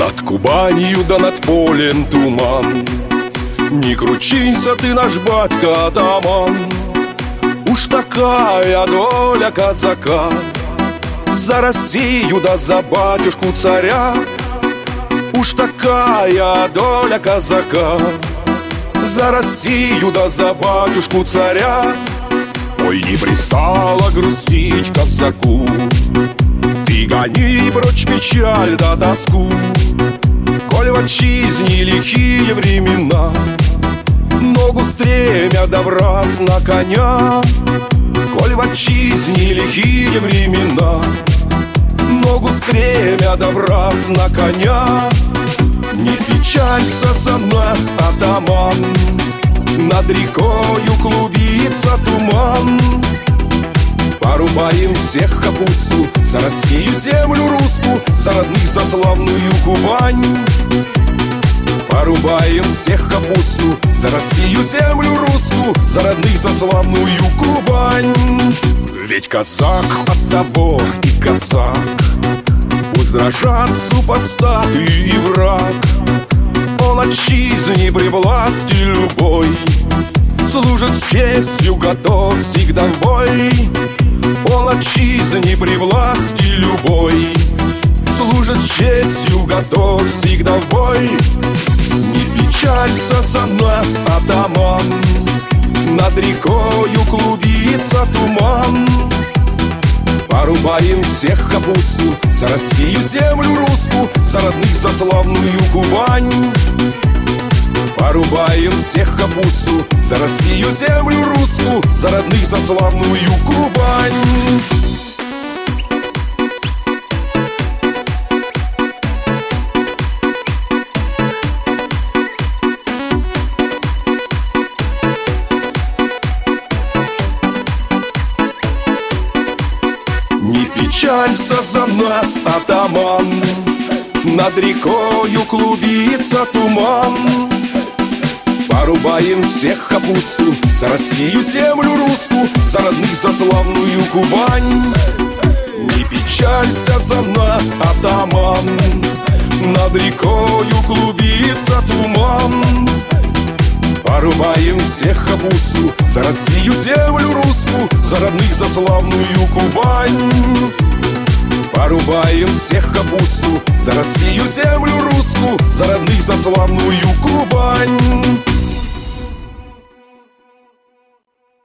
Над Кубанью да над полем туман. Не кручинься ты, наш батька-атаман. Уж такая доля казака за Россию да за батюшку царя. Уж такая доля казака за Россию да за батюшку царя. Ой, не пристало грустить казаку, ты гони прочь печаль да тоску. Коль в отчизне лихие времена, ногу стремя да враз на коня. Коль в отчизне лихие времена, ногу стремя да враз на коня. Не печалься за нас, атаман, над рекою клубится туман. Порубаем всех капусту за Россию, землю русскую, за родных, за славную Кубань. Порубаем всех капусту за Россию, землю русскую, за родных, за славную Кубань. Ведь казак от того и казак, пусть дрожат супостаты и враг. Он отчизне при власти любой служит с честью, готов всегда в бой. Он отчизне при власти любой служит с честью, готов всегда в бой. Не печалься за нас, атаман, над рекою клубится туман. Порубаем всех капусту за Россию, землю русскую, за родных, за славную Кубань. Порубаем всех капусту за Россию, землю русскую, за родных, за славную Кубань. Не печалься за нас, атаман, над рекою клубится туман. Порубаем всех капусту за Россию, землю русскую, за родных, за славную Кубань. Не печалься за нас, атаман, над рекою клубится туман. Порубаем всех капусту за Россию, землю русскую, за родных, за славную Кубань. Порубаем всех капусту за Россию, землю русскую, за родных, за славную Кубань.